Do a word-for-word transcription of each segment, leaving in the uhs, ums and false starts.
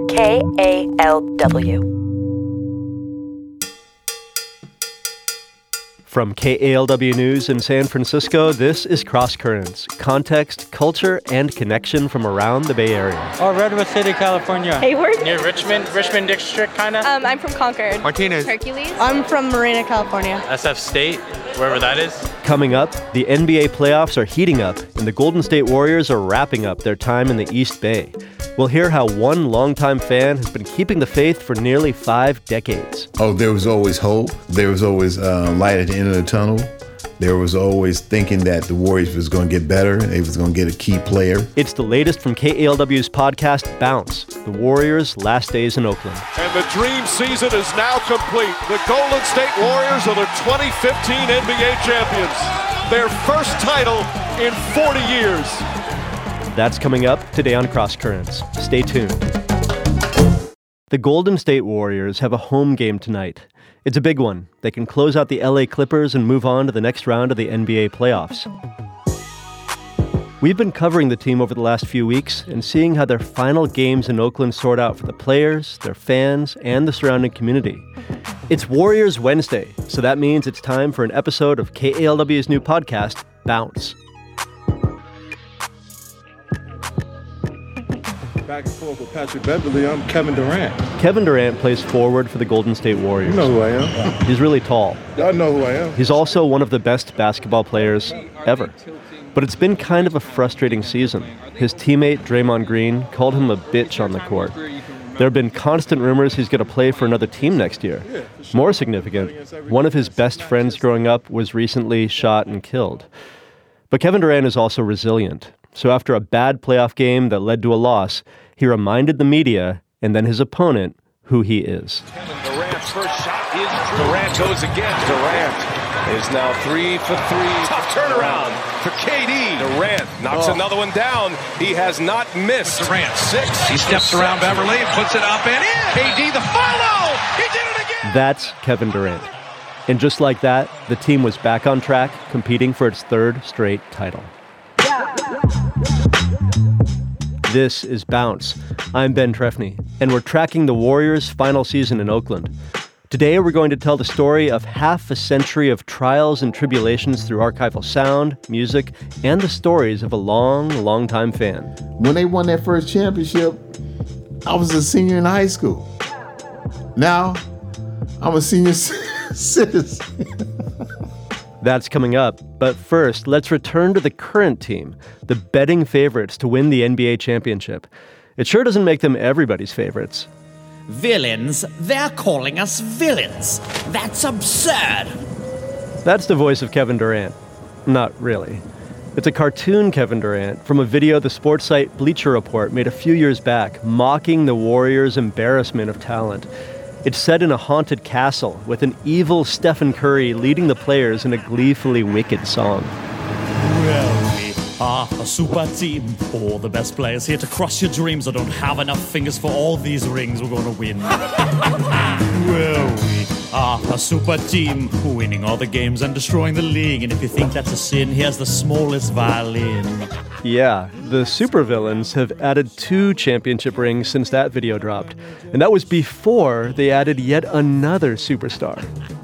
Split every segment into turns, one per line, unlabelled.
K A L W.
From K A L W News in San Francisco, this is Cross Currents, context, culture, and connection from around the Bay Area.
Oh, Redwood City, California.
Hayward.
Near Richmond, Richmond District, kind of.
Um, I'm from Concord.
Martinez.
Hercules.
I'm from Marina, California.
S F State, wherever that is.
Coming up, the N B A playoffs are heating up, and the Golden State Warriors are wrapping up their time in the East Bay. We'll hear how one longtime fan has been keeping the faith for nearly five decades.
Oh, there was always hope. There was always uh, light at the end of the tunnel. There was always thinking that the Warriors was going to get better. They was going to get a key player.
It's the latest from K A L W's podcast, Bounce, the Warriors' last days in Oakland.
And the dream season is now complete. The Golden State Warriors are the twenty fifteen N B A champions. Their first title in forty years.
That's coming up today on Cross Currents. Stay tuned. The Golden State Warriors have a home game tonight. It's a big one. They can close out the L A Clippers and move on to the next round of the N B A playoffs. We've been covering the team over the last few weeks and seeing how their final games in Oakland sort out for the players, their fans, and the surrounding community. It's Warriors Wednesday, so that means it's time for an episode of K A L W's new podcast, Bounce.
Back and forth with Patrick Beverly, I'm Kevin Durant.
Kevin Durant plays forward for the Golden State Warriors.
You know who I am.
He's really tall.
I know who I am.
He's also one of the best basketball players ever. But it's been kind of a frustrating season. His teammate, Draymond Green, called him a bitch on the court. There have been constant rumors he's going to play for another team next year. More significant, one of his best friends growing up was recently shot and killed. But Kevin Durant is also resilient. So after a bad playoff game that led to a loss, he reminded the media and then his opponent who he is.
Durant's first shot is true. Durant goes again. Durant is now three for three. Tough turnaround for K D. Durant knocks oh. another one down. He has not missed. Durant six. He steps around Beverly and puts it up and in. K D the follow. He did it again.
That's Kevin Durant. And just like that, the team was back on track, competing for its third straight title. This is Bounce. I'm Ben Trefny, and we're tracking the Warriors' final season in Oakland. Today, we're going to tell the story of half a century of trials and tribulations through archival sound, music, and the stories of a long, long-time fan.
When they won their first championship, I was a senior in high school. Now, I'm a senior citizen.
That's coming up. But first, let's return to the current team, the betting favorites to win the N B A championship. It sure doesn't make them everybody's favorites.
Villains? They're calling us villains. That's absurd.
That's the voice of Kevin Durant. Not really. It's a cartoon Kevin Durant from a video the sports site Bleacher Report made a few years back, mocking the Warriors' embarrassment of talent. It's set in a haunted castle with an evil Stephen Curry leading the players in a gleefully wicked song.
Well, we are a super team. All the best players here to crush your dreams. I don't have enough fingers for all these rings. We're gonna win. Well, we are a super team, winning all the games and destroying the league. And if you think that's a sin, here's the smallest violin.
Yeah, the supervillains have added two championship rings since that video dropped. And that was before they added yet another superstar.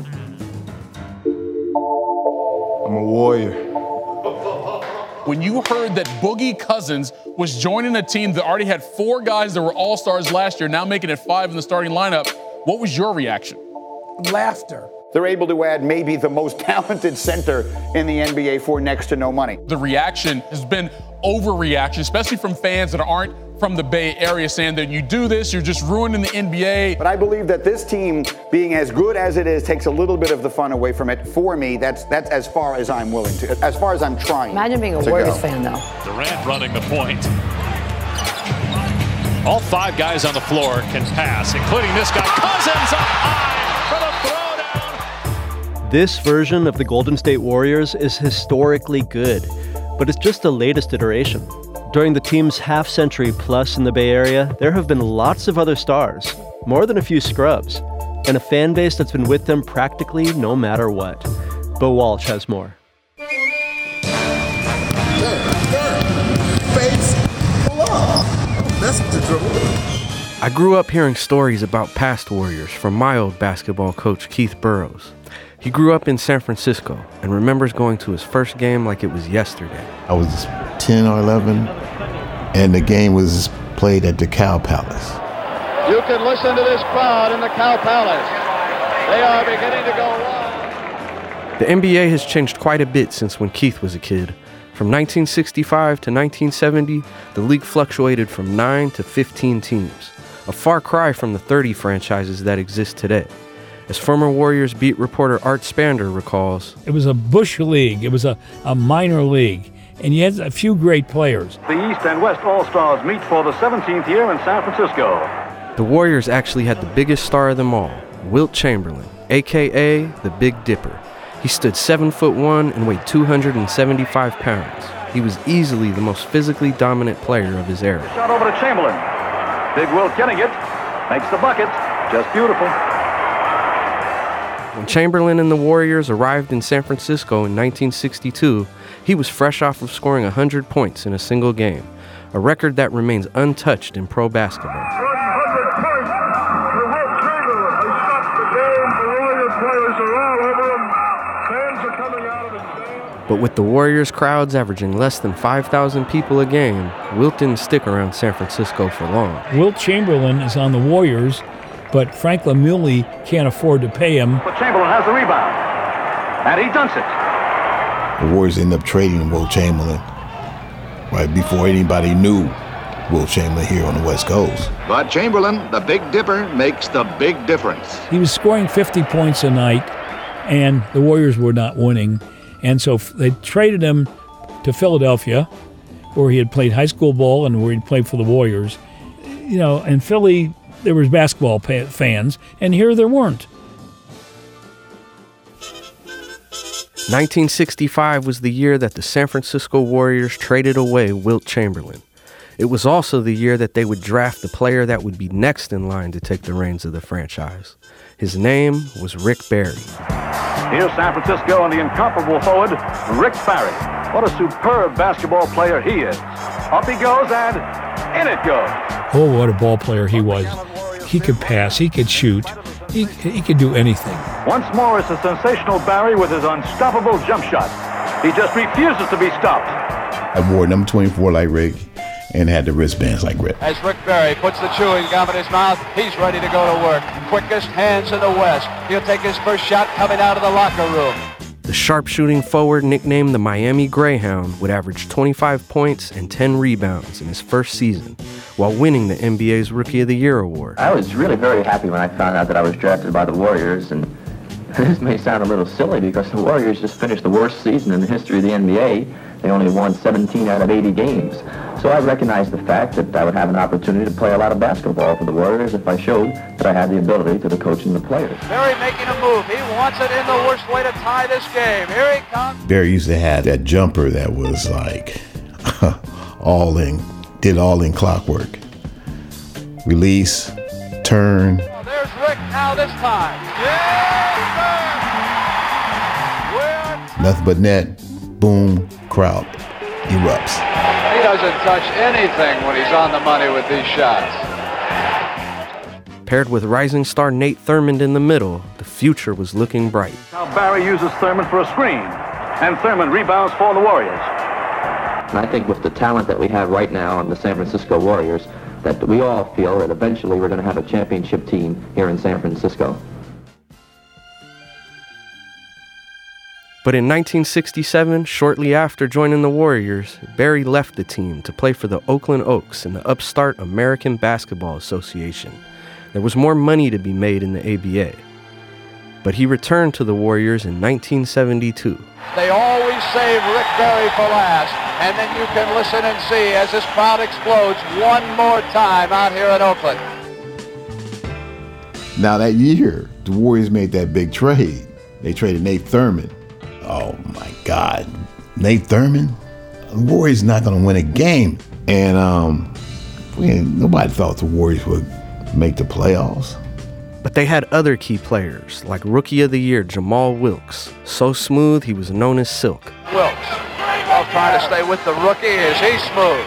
I'm a warrior.
When you heard that Boogie Cousins was joining a team that already had four guys that were all-stars last year, now making it five in the starting lineup, what was your reaction?
Laughter. They're able to add maybe the most talented center in the N B A for next to no money.
The reaction has been overreaction, especially from fans that aren't from the Bay Area, saying that you do this, you're just ruining the N B A.
But I believe that this team, being as good as it is, takes a little bit of the fun away from it. For me, that's that's as far as I'm willing to, as far as I'm trying.
Imagine being a Warriors fan, though.
Durant running the point. All five guys on the floor can pass, including this guy, Cousins, up high for the throwdown.
This version of the Golden State Warriors is historically good, but it's just the latest iteration. During the team's half-century plus in the Bay Area, there have been lots of other stars, more than a few scrubs, and a fan base that's been with them practically no matter what. Bo Walsh has more.
Face, pull up. That's the dribble.
I grew up hearing stories about past Warriors from my old basketball coach, Keith Burrows. He grew up in San Francisco and remembers going to his first game like it was yesterday.
I was ten or eleven, and the game was played at the Cow Palace.
You can listen to this crowd in the Cow Palace. They are beginning to go wild.
The N B A has changed quite a bit since when Keith was a kid. From nineteen sixty-five to nineteen seventy, the league fluctuated from nine to fifteen teams, a far cry from the thirty franchises that exist today. As former Warriors beat reporter Art Spander recalls,
it was a bush league. It was a, a minor league, and you had a few great players.
The East and West All-Stars meet for the seventeenth year in San Francisco.
The Warriors actually had the biggest star of them all, Wilt Chamberlain, a k a the Big Dipper. He stood seven foot one and weighed two hundred seventy-five pounds. He was easily the most physically dominant player of his era.
Shot over to Chamberlain. Big Wilt getting it. Makes the bucket. Just beautiful.
When Chamberlain and the Warriors arrived in San Francisco in nineteen sixty-two, he was fresh off of scoring one hundred points in a single game, a record that remains untouched in pro basketball. But with the Warriors crowds averaging less than five thousand people a game, Wilt didn't stick around San Francisco for long.
Wilt Chamberlain is on the Warriors, but Frank Lemuley can't afford to pay him.
But Chamberlain has the rebound, and he dunks it.
The Warriors ended up trading Wilt Chamberlain right before anybody knew Wilt Chamberlain here on the West Coast.
But Chamberlain, the Big Dipper, makes the big difference.
He was scoring fifty points a night, and the Warriors were not winning. And so they traded him to Philadelphia, where he had played high school ball and where he'd played for the Warriors. You know, in Philly, there was basketball fans, and here there weren't.
nineteen sixty-five was the year that the San Francisco Warriors traded away Wilt Chamberlain. It was also the year that they would draft the player that would be next in line to take the reins of the franchise. His name was Rick Barry.
Here's San Francisco and the incomparable forward, Rick Barry. What a superb basketball player he is. Up he goes, and in it goes.
Oh, what a ball player he was. He could pass, he could shoot, he, he could do anything.
Once more, it's the sensational Barry with his unstoppable jump shot. He just refuses to be stopped.
I wore number twenty-four like Rick and had the wristbands like Rick.
As Rick Barry puts the chewing gum in his mouth, he's ready to go to work. Quickest hands in the West. He'll take his first shot coming out of the locker room.
The sharpshooting forward, nicknamed the Miami Greyhound, would average twenty-five points and ten rebounds in his first season, while winning the N B A's Rookie of the Year award.
I was really very happy when I found out that I was drafted by the Warriors, and this may sound a little silly because the Warriors just finished the worst season in the history of the N B A. They only won seventeen out of eighty games. So I recognized the fact that I would have an opportunity to play a lot of basketball for the Warriors if I showed that I had the ability to the coaching the players.
Barry making a move. He wants it in the worst way to tie this game. Here he comes.
Barry used to have that jumper that was like all in, did all in clockwork. Release, turn.
Oh, there's Rick now this time. Yes, sir!
Nothing but net, boom, crowd erupts.
He doesn't touch anything when he's on the money with these shots.
Paired with rising star Nate Thurmond in the middle, the future was looking bright.
Now Barry uses Thurmond for a screen, and Thurmond rebounds for the Warriors.
And I think with the talent that we have right now on the San Francisco Warriors, that we all feel that eventually we're going to have a championship team here in San Francisco.
But in nineteen sixty-seven, shortly after joining the Warriors, Barry left the team to play for the Oakland Oaks in the upstart American Basketball Association. There was more money to be made in the A B A. But he returned to the Warriors in nineteen seventy-two.
They always save Rick Barry for last, and then you can listen and see as this crowd explodes one more time out here in Oakland.
Now that year, the Warriors made that big trade. They traded Nate Thurmond. Oh my God, Nate Thurmond? The Warriors not gonna win a game. And um, we, nobody thought the Warriors would make the playoffs.
But they had other key players, like Rookie of the Year Jamal Wilkes. So smooth, he was known as Silk.
Wilkes, well, trying to stay with the rookie. Is he smooth?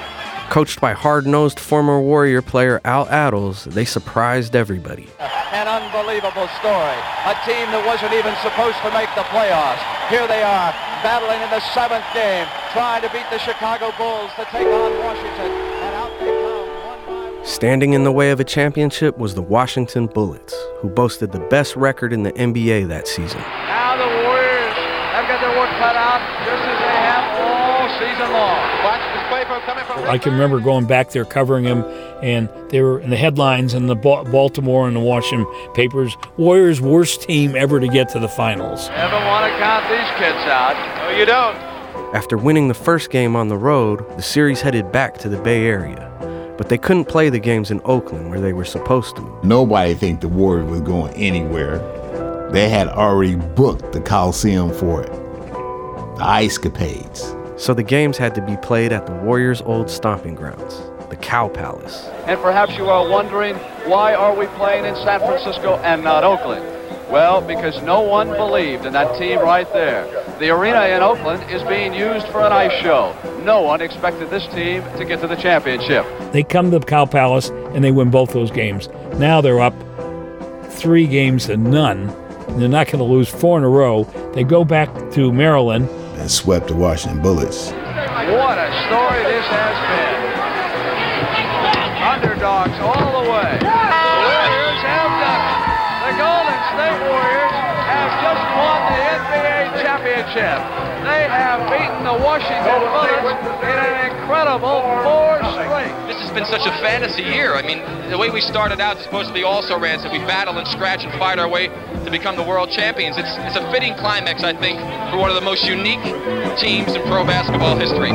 Coached by hard-nosed former Warrior player Al Attles, they surprised everybody.
An unbelievable story. A team that wasn't even supposed to make the playoffs. Here they are, battling in the seventh game, trying to beat the Chicago Bulls to take on Washington. And out they come.
Standing in the way of a championship was the Washington Bullets, who boasted the best record in the N B A that season.
Now the Warriors have got their work cut out, just as they have all season long. Watch this play from coming from.
I can remember going back there covering him, and they were in the headlines in the Baltimore and the Washington papers, Warriors' worst team ever to get to the finals.
Never want to count these kids out. No, you don't.
After winning the first game on the road, the series headed back to the Bay Area. But they couldn't play the games in Oakland where they were supposed to.
Nobody think the Warriors was going anywhere. They had already booked the Coliseum for it. The Ice-Capades.
So the games had to be played at the Warriors' old stomping grounds, the Cow Palace.
And perhaps you are wondering, why are we playing in San Francisco and not Oakland? Well, because no one believed in that team right there. The arena in Oakland is being used for an ice show. No one expected this team to get to the championship.
They come to the Cow Palace and they win both those games. Now they're up three games to none. They're not going to lose four in a row. They go back to Maryland.
And swept the Washington Bullets.
What a story this has been. Underdogs all the way. The Warriors have done it. The Golden State Warriors have just won the N B A championship. They have beaten the Washington Bullets in an incredible four straight.
This has been such a fantasy year. I mean, the way we started out is supposed to be also ran, so we battle and scratch and fight our way to become the world champions. It's, it's a fitting climax, I think, for one of the most unique teams in pro basketball history.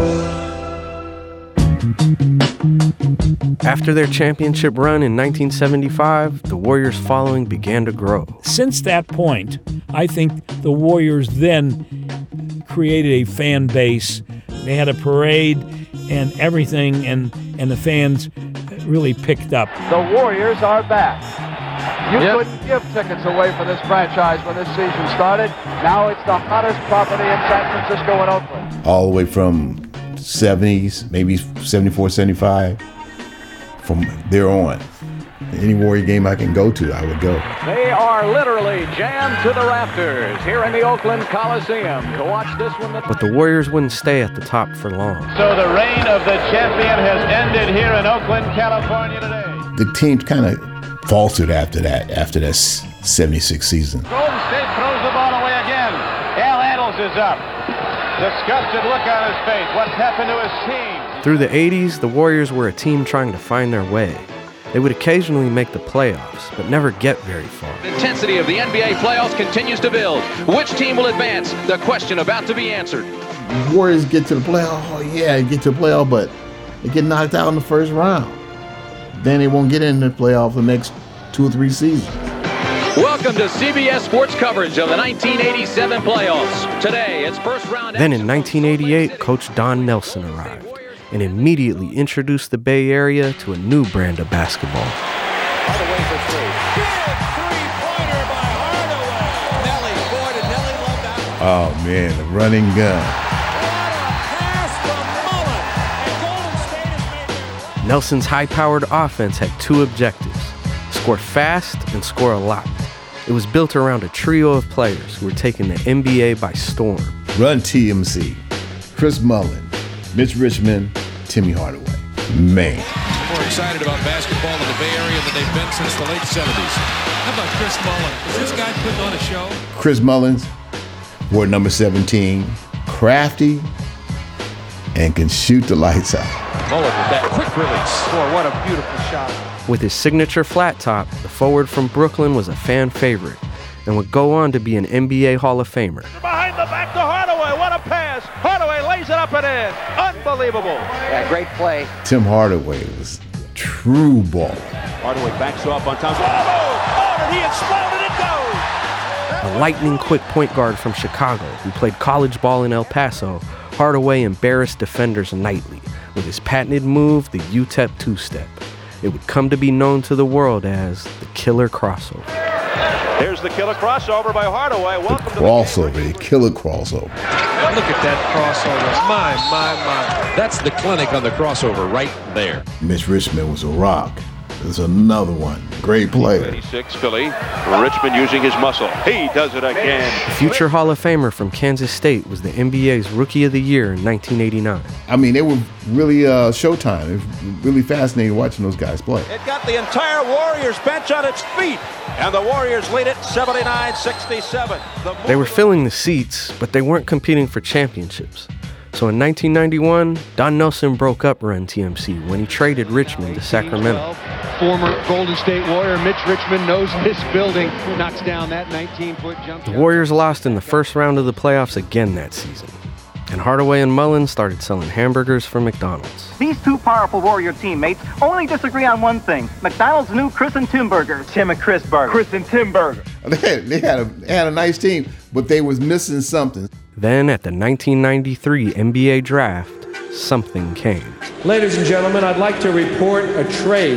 After their championship run in nineteen seventy-five, the Warriors' following began to grow.
Since that point, I think the Warriors then created a fan base. They had a parade and everything, and, and the fans really picked up.
The Warriors are back. You
Yep.
couldn't give tickets away for this franchise when this season started. Now it's the hottest property in San Francisco and Oakland.
All the way from seventies, maybe seventy-four, seventy-five. From there on, any Warrior game I can go to, I would go.
They are literally jammed to the rafters here in the Oakland Coliseum to watch this one.
But the Warriors wouldn't stay at the top for long.
So the reign of the champion has ended here in Oakland, California today.
The team kind of faltered after that, after that seventy-six season.
Golden State throws the ball away again. Al Attles is up. Disgusted look on his face. What's happened to his team?
Through the eighties, the Warriors were a team trying to find their way. They would occasionally make the playoffs, but never get very far.
The intensity of the N B A playoffs continues to build. Which team will advance? The question about to be answered.
Warriors get to the playoff, oh yeah, get to the playoff, but they get knocked out in the first round. Then they won't get in the playoff the next two or three seasons.
Welcome to C B S Sports coverage of the nineteen eighty-seven playoffs. Today, it's first round.
Then in nineteen eighty-eight, Coach Don Nelson arrived and immediately introduced the Bay Area to a new brand of basketball.
Hardaway for three. Big three-pointer by Hardaway. Nelly, boy, did Nelly love that.
Oh man, the running gun.
Nelson's high-powered offense had two objectives: score fast and score a lot. It was built around a trio of players who were taking the N B A by storm.
Run T M C, Chris Mullin, Mitch Richmond, Timmy Hardaway. Man.
More excited about basketball in the Bay Area than they've been since the late seventies.
How about Chris Mullin? Is this guy putting on a show?
Chris Mullins, wore number seventeen, crafty, and can shoot the lights out.
Mullin with that quick release.
Boy, what a beautiful shot.
With his signature flat top, the forward from Brooklyn was a fan favorite and would go on to be an N B A Hall of Famer.
Behind the back to Hardaway. What a pass. Hardaway lays it up and in. Unbelievable.
Yeah, great play.
Tim Hardaway was true ball.
Hardaway backs up on top. Oh, oh, and he exploded and goes.
A lightning-quick point guard from Chicago who played college ball in El Paso, Hardaway embarrassed defenders nightly with his patented move, the U T E P two-step. It would come to be known to the world as the killer crossover.
Here's the killer crossover by Hardaway. Welcome to the
Crossover, a killer crossover.
Look at that crossover. My, my, my. That's the clinic on the crossover right there.
Mitch Richmond was a rock. There's another one. Great player.
eighty-six, Philly. Richmond using his muscle. He does it again.
The future Hall of Famer from Kansas State was the N B A's Rookie of the Year in nineteen eighty-nine.
I mean, they were really uh, showtime. It was really fascinating watching those guys play.
It got the entire Warriors bench on its feet, and the Warriors lead it seventy-nine sixty-seven. The
They were filling the seats, but they weren't competing for championships. So in nineteen ninety-one, Don Nelson broke up Run T M C when he traded Richmond to Sacramento.
Former Golden State Warrior Mitch Richmond knows this building, knocks down that nineteen-foot jump
The
shot.
Warriors lost in the first round of the playoffs again that season, and Hardaway and Mullen started selling hamburgers for McDonald's.
These two powerful Warrior teammates only disagree on one thing: McDonald's new Chris and Tim burgers.
Tim and Chris burger.
Chris and Tim burger.
They had, they had, a, they had a nice team, but they was missing something.
Then at the nineteen ninety-three N B A draft, something came.
Ladies and gentlemen, I'd like to report a trade.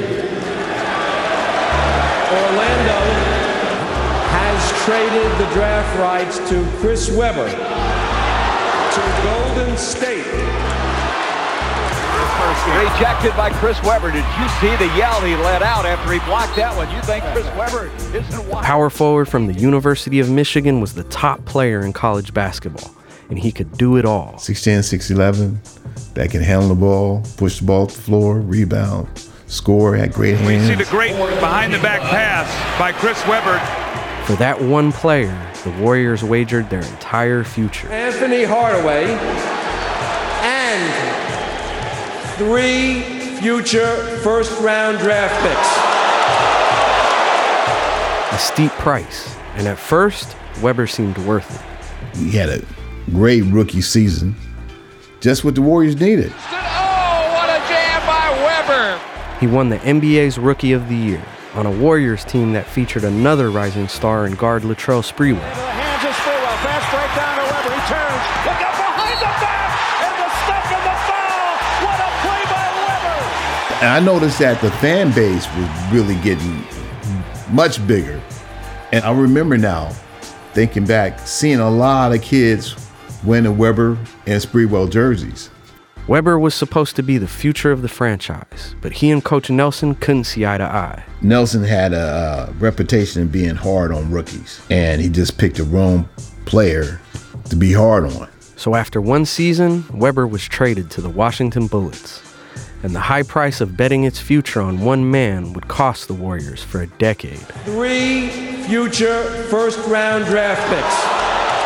Orlando has traded the draft rights to Chris Webber to Golden State.
Rejected by Chris Webber. Did you see the yell he let out after he blocked that one? You think Chris Webber isn't wild?
Power forward from the University of Michigan was the top player in college basketball, and he could do it all.
six ten, six eleven, that can handle the ball, push the ball to the floor, rebound, score, had great hands.
We see the great behind-the-back pass by Chris Webber.
For that one player, the Warriors wagered their entire future.
Anthony Hardaway and three future first-round draft picks.
A steep price, and at first, Webber seemed worth it.
He had a great rookie season, just what the Warriors needed.
Oh, what a jam by Webber!
He won the N B A's Rookie of the Year on a Warriors team that featured another rising star in guard Latrell Sprewell.
Hands of Sprewell. Fast break down to Webber. He turns. Look up behind the back. And the step and the foul. What a play by Webber.
And I noticed that the fan base was really getting much bigger. And I remember now, thinking back, seeing a lot of kids wearing Webber and Sprewell jerseys.
Webber was supposed to be the future of the franchise, but he and Coach Nelson couldn't see eye to eye.
Nelson had a uh, reputation of being hard on rookies, and he just picked the wrong player to be hard on.
So after one season, Webber was traded to the Washington Bullets, and the high price of betting its future on one man would cost the Warriors for a decade.
Three future first-round draft picks,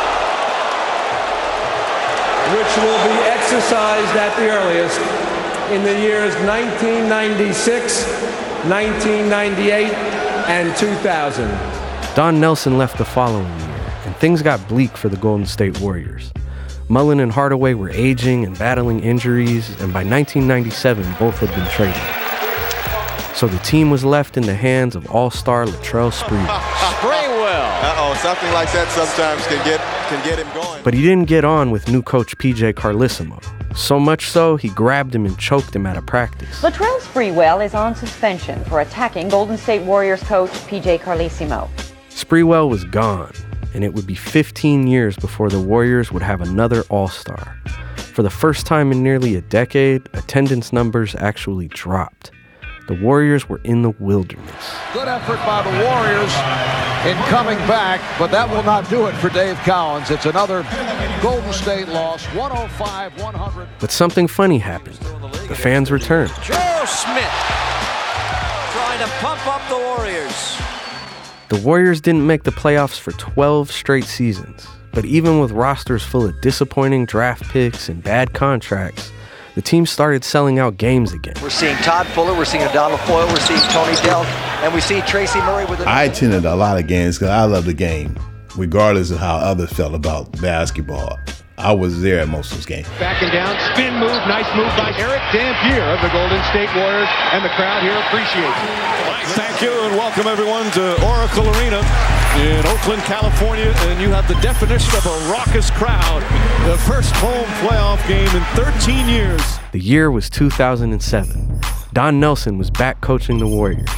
which will be exercised at the earliest in the years nineteen ninety-six, nineteen ninety-eight, and two thousand.
Don Nelson left the following year, and things got bleak for the Golden State Warriors. Mullen and Hardaway were aging and battling injuries, and by nineteen ninety-seven, both had been traded. So the team was left in the hands of all-star Latrell Sprewell.
Sprewell. Uh-oh, something like that sometimes can get can get him going.
But he didn't get on with new coach P J Carlesimo. So much so, he grabbed him and choked him out of practice.
Latrell Sprewell is on suspension for attacking Golden State Warriors coach P J Carlesimo.
Sprewell was gone, and it would be fifteen years before the Warriors would have another all-star. For the first time in nearly a decade, attendance numbers actually dropped. The Warriors were in the wilderness.
Good effort by the Warriors in coming back, but that will not do it for Dave Cowens. It's another Golden State loss, one oh five one hundred.
But something funny happened. The fans returned.
Joe Smith trying to pump up the Warriors.
The Warriors didn't make the playoffs for twelve straight seasons, but even with rosters full of disappointing draft picks and bad contracts, the team started selling out games again.
We're seeing Todd Fuller, we're seeing Donald Foyle, we're seeing Tony Delk, and we see Tracy Murray with a...
I attended a lot of games because I love the game, regardless of how others felt about basketball. I was there at most of those games.
Backing down, spin move, nice move by Eric Dampier of the Golden State Warriors, and the crowd here appreciates it.
Thank you and welcome everyone to Oracle Arena in Oakland, California, and you have the definition of a raucous crowd. The first home playoff game in thirteen years.
The year was two thousand seven. Don Nelson was back coaching the Warriors,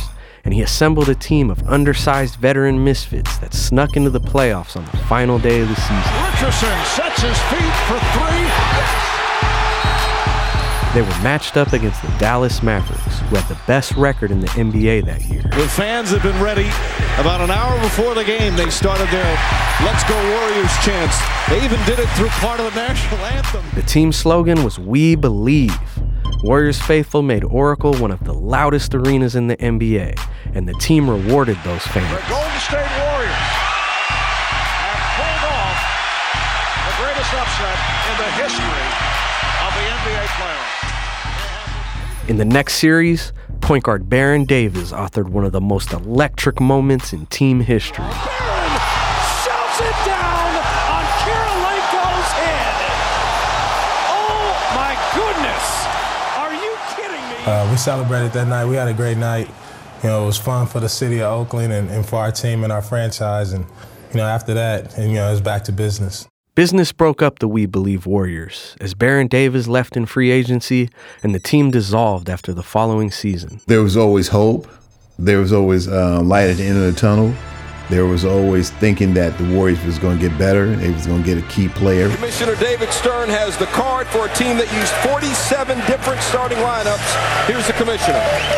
and he assembled a team of undersized veteran misfits that snuck into the playoffs on the final day of the season.
Richardson sets his feet for three.
They were matched up against the Dallas Mavericks, who had the best record in the N B A that year.
The fans have been ready. About an hour before the game, they started their Let's Go Warriors chants. They even did it through part of the national anthem.
The team slogan was We Believe. Warriors faithful made Oracle one of the loudest arenas in the N B A, and the team rewarded those fans.
The Golden State Warriors have pulled off the greatest upset in the history of the N B A playoffs.
In the next series, point guard Baron Davis authored one of the most electric moments in team history.
Baron shouts it down on Kirilenko's head. Oh my goodness! Are you kidding me?
Uh, we celebrated that night. We had a great night. You know, it was fun for the city of Oakland and, and for our team and our franchise. And, you know, after that, and, you know, it was back to business.
Business broke up the We Believe Warriors as Baron Davis left in free agency and the team dissolved after the following season.
There was always hope. There was always uh, light at the end of the tunnel. There was always thinking that the Warriors was going to get better. They was going to get a key player.
Commissioner David Stern has the card for a team that used forty-seven different starting lineups. Here's the commissioner.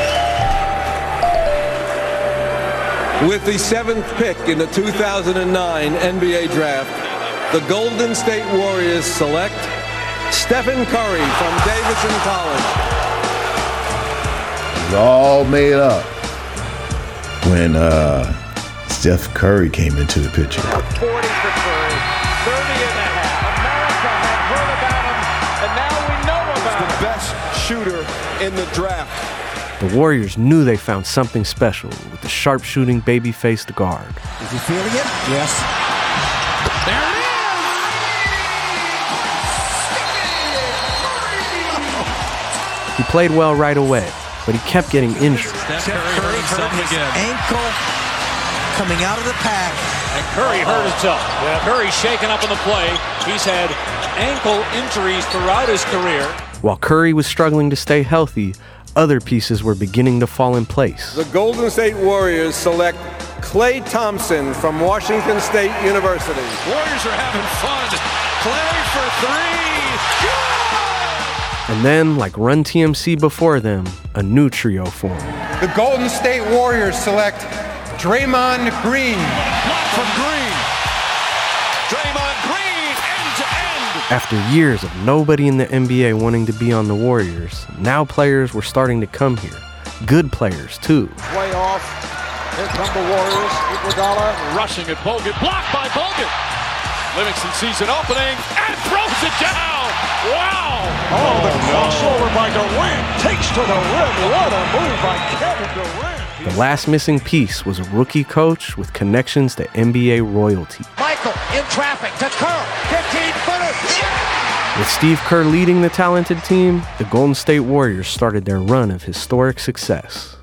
With the seventh pick in the two thousand nine N B A draft, the Golden State Warriors select Stephen Curry from Davidson College.
It was all made up when uh, Steph Curry came into the picture.
forty for Curry, thirty and a half. America had heard about him, and now we know about him.
The best shooter in the draft.
The Warriors knew they found something special with the sharpshooting baby-faced guard.
Is he feeling it? Yes. There it is!
He played well right away, but he kept getting injured.
Steph Curry hurt his ankle coming out of the pack.
And Curry hurt himself. Yeah. Curry shaken up in the play. He's had ankle injuries throughout his career.
While Curry was struggling to stay healthy, other pieces were beginning to fall in place.
The Golden State Warriors select Klay Thompson from Washington State University.
Warriors are having fun. Klay for three. Good!
And then, like Run T M C before them, a new trio formed.
The Golden State Warriors select Draymond Green.
Block from Green. Draymond Green, end to end.
After years of nobody in the N B A wanting to be on the Warriors, now players were starting to come here. Good players, too.
Way off. Here come the Warriors. Iguodala
rushing at Bogut. Blocked by Bogut. Livingston sees an opening and throws it down. Wow.
Oh, the crossover by Durant takes to the rim. What a move by Kevin Durant.
The last missing piece was a rookie coach with connections to N B A royalty.
Michael in traffic to Kerr. fifteen-footer.
With Steve Kerr leading the talented team, the Golden State Warriors started their run of historic success.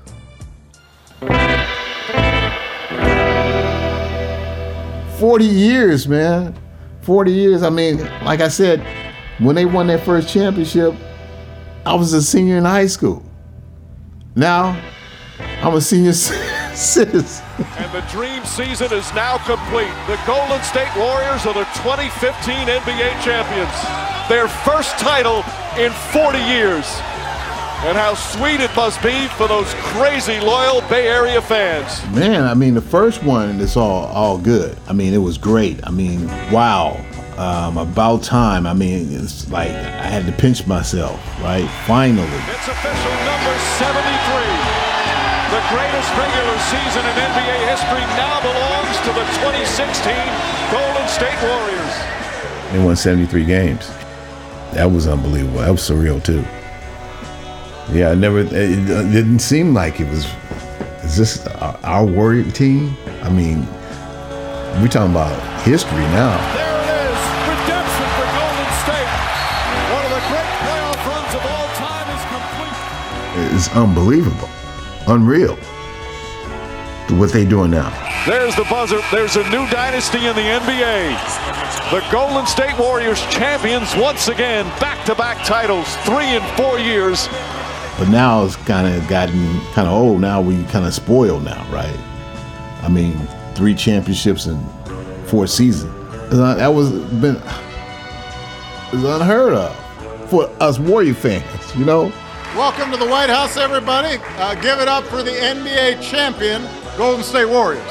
forty years, man. forty years. I mean, like I said, when they won their first championship, I was a senior in high school. Now, I'm a senior citizen.
And the dream season is now complete. The Golden State Warriors are the twenty fifteen N B A champions. Their first title in forty years. And how sweet it must be for those crazy loyal Bay Area fans.
Man, I mean, the first one, it's all all good. I mean, it was great. I mean, wow. Um, about time. I mean, it's like I had to pinch myself, right? Finally.
It's official, number seventy-three. The greatest regular season in N B A history now belongs to the twenty sixteen Golden State Warriors.
They won seventy-three games. That was unbelievable. That was surreal, too. Yeah, I never, it, it didn't seem like it was, is this our, our Warrior team? I mean, we're talking about history now.
There it is, redemption for Golden State. One of the great playoff runs of all time is complete.
It's unbelievable, unreal, what they doing now.
There's the buzzer. There's a new dynasty in the N B A. The Golden State Warriors champions once again, back-to-back titles, three in four years.
But now it's kind of gotten kind of old. Now we kind of spoiled now, right? I mean, three championships in four seasons. That was been it was unheard of for us Warrior fans, you know?
Welcome to the White House, everybody. Uh, give it up for the N B A champion, Golden State Warriors.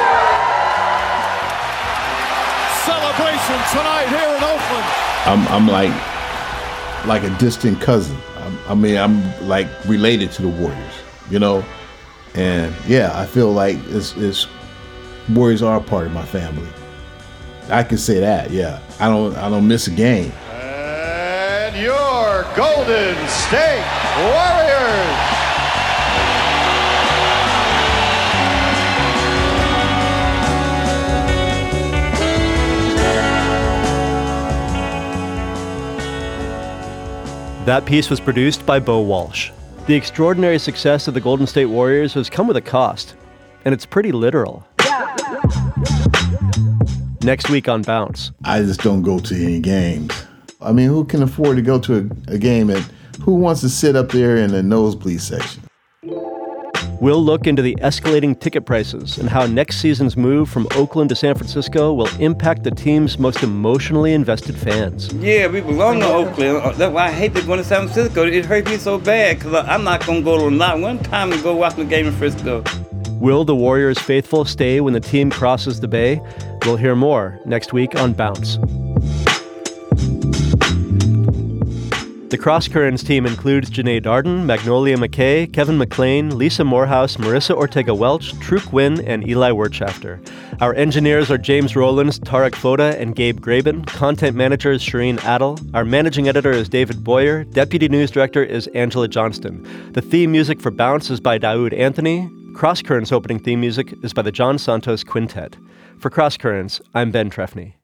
Celebration tonight here in Oakland.
I'm, I'm like, like a distant cousin. I'm, I mean, I'm like related to the Warriors, you know? And yeah, I feel like it's, it's Warriors are a part of my family. I can say that, yeah. I don't, I don't miss a game.
And your Golden State Warriors.
That piece was produced by Bo Walsh. The extraordinary success of the Golden State Warriors has come with a cost, and it's pretty literal. Next week on Bounce.
I just don't go to any games. I mean, who can afford to go to a, a game, and who wants to sit up there in the nosebleed section?
We'll look into the escalating ticket prices and how next season's move from Oakland to San Francisco will impact the team's most emotionally invested fans.
Yeah, we belong to Oakland. That's why I hate to go to San Francisco. It hurts me so bad because I'm not going to go to not one time to go watch the game in Frisco.
Will the Warriors faithful stay when the team crosses the Bay? We'll hear more next week on Bounce. The Cross Currents team includes Janae Darden, Magnolia McKay, Kevin McLean, Lisa Morehouse, Marissa Ortega-Welch, True Quinn, and Eli Wirtschafter. Our engineers are James Rowlands, Tarek Foda, and Gabe Graben. Content manager is Shireen Adel. Our managing editor is David Boyer. Deputy news director is Angela Johnston. The theme music for Bounce is by Daoud Anthony. Cross Currents opening theme music is by the John Santos Quintet. For Cross Currents, I'm Ben Trefny.